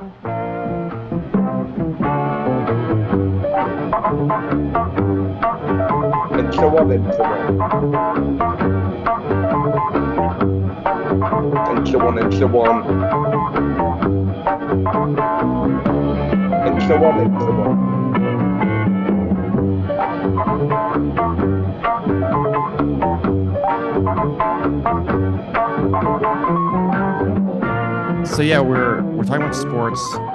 And so on and so on. And so on and so on. And so on and so on. So yeah, we're talking about sports,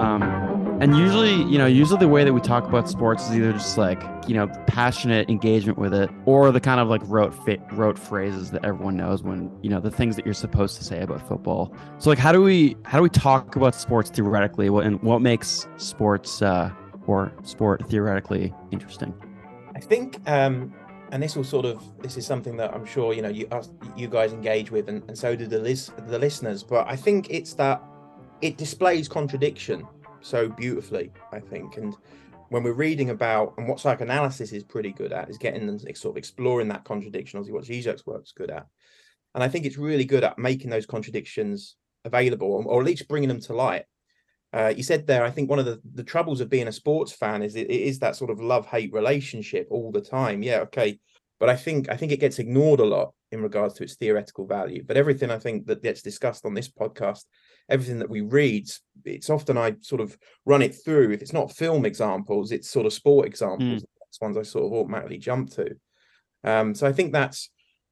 and usually the way that we talk about sports is either just like passionate engagement with it, or the kind of like rote phrases that everyone knows when the things that you're supposed to say about football. So like, how do we talk about sports theoretically? What makes sports or sport theoretically interesting? I think, and this is something that I'm sure you guys engage with, and so do the listeners. But I think it's that it displays contradiction so beautifully, I think. And when we're reading about, and what psychoanalysis is pretty good at, is getting them sort of exploring that contradiction, obviously what Zizek's work's good at. And I think it's really good at making those contradictions available, or at least bringing them to light. You said there, I think one of the troubles of being a sports fan is it is that sort of love-hate relationship all the time. Yeah, okay. But I think it gets ignored a lot in regards to its theoretical value. But everything I think that gets discussed on this podcast, everything that we read, it's often I sort of run it through. If it's not film examples, it's sort of sport examples. That's ones I sort of automatically jump to. So I think that's,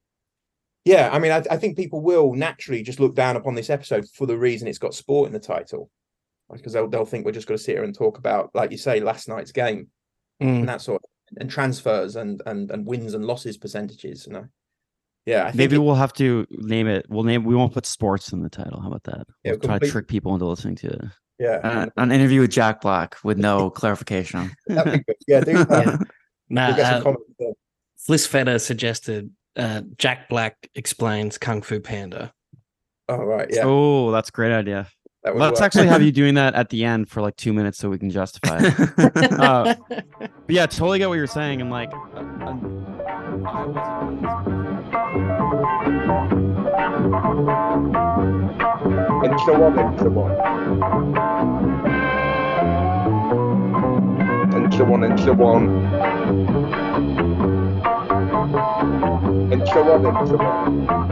yeah, I mean, I think people will naturally just look down upon this episode for the reason it's got sport in the title, because they'll think we're just going to sit here and talk about, like you say, last night's game and that sort of, and transfers and wins and losses percentages. Yeah, I think maybe we'll have to name it. We won't put sports in the title. How about that? We'll try to trick people into listening to it. Yeah, an interview with Jack Black with no clarification. That'd be good. Yeah, do that. We'll get some comments there. Fliss Feta suggested Jack Black explains Kung Fu Panda. Oh right, yeah. Oh, that's a great idea. Let's actually have you doing that at the end for like 2 minutes so we can justify it. But yeah, totally get what you're saying. And like, and so on and so on. And so on and so on. And so on and so on.